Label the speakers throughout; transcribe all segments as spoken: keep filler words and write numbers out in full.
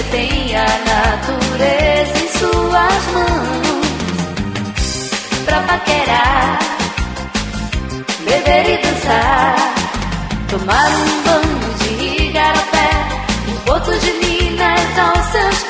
Speaker 1: tem a natureza em suas mãos pra paquerar, beber e dançar, tomar um banho de igarapé, um porto de Minas aos seus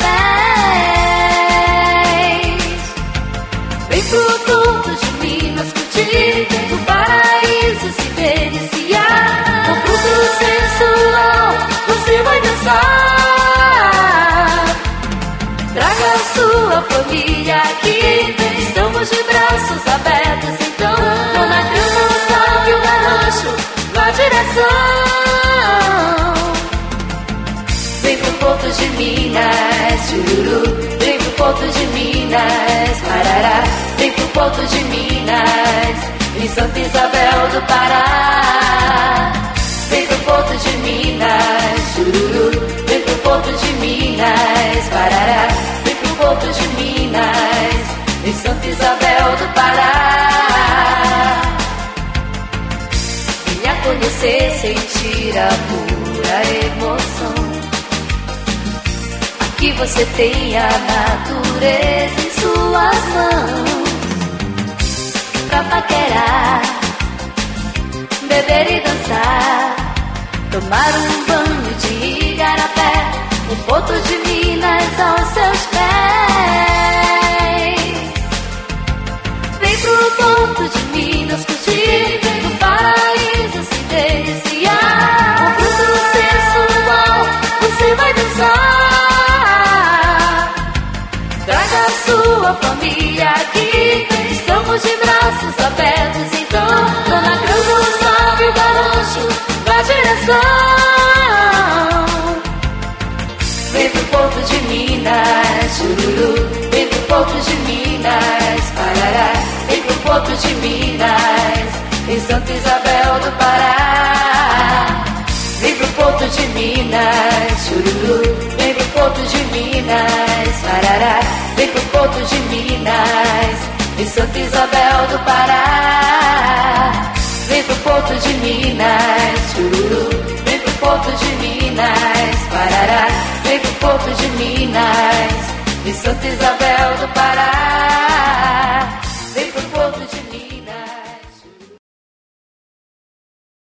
Speaker 1: pés. Vem pro porto de Minas curtir, vem pro paraíso se deliciar, com fruto sensual você vai dançar. Traga a sua família aqui, estamos de braços abertos, então Dona Creuza, salve o garocho na direção. Vem pro porto de Minas, chururu, vem pro porto de Minas, parará, vem pro porto de Minas, em Santa Isabel do Pará. Vem pro porto de Minas, chururu, vem pro porto de Minas, parará, vem pro porto de Minas, em Santa Isabel do Pará. Venha conhecer, sentir a pura emoção. Aqui você tem a natureza em suas mãos pra paquerar, beber e dançar, tomar um banho de igarapé, o porto de Minas aos seus pés. Vem pro porto de Minas curtir, vem pro paraíso se deliciar, com fruto sensual você vai dançar. Traga a sua família aqui, estamos de braços abertos, então Dona Creuza, salve o garocho na direção. Vem pro porto de Minas, chururu, vem pro porto de Minas, parará, vem pro porto de Minas, em Santa Isabel do Pará. Vem pro porto de Minas, chururu, vem pro porto de Minas, parará, vem pro porto de Minas, em Santa Isabel do Pará. Vem pro porto de Minas, chururu, vem pro porto de Minas, parará, vem pro porto de Minas, em Santa Isabel do Pará.